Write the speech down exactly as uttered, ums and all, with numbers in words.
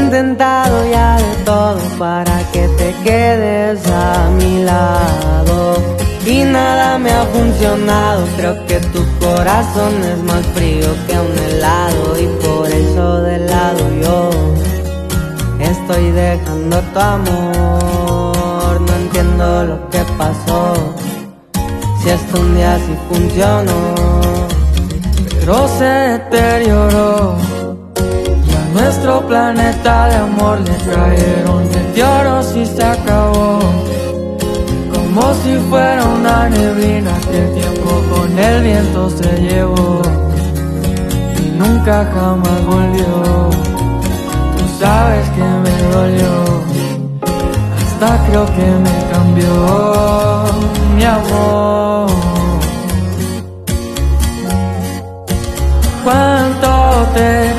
intentado ya de todo para que te quedes a mi lado y nada me ha funcionado. Creo que tu corazón es más frío que un helado y por eso de lado yo estoy dejando tu amor. No entiendo lo que pasó, si esto un día sí funcionó, pero se deterioró. Nuestro planeta de amor le trajeron meteoros y se acabó, como si fuera una neblina que el tiempo con el viento se llevó y nunca jamás volvió. Tú sabes que me dolió, hasta creo que me cambió, mi amor. ¿Cuánto te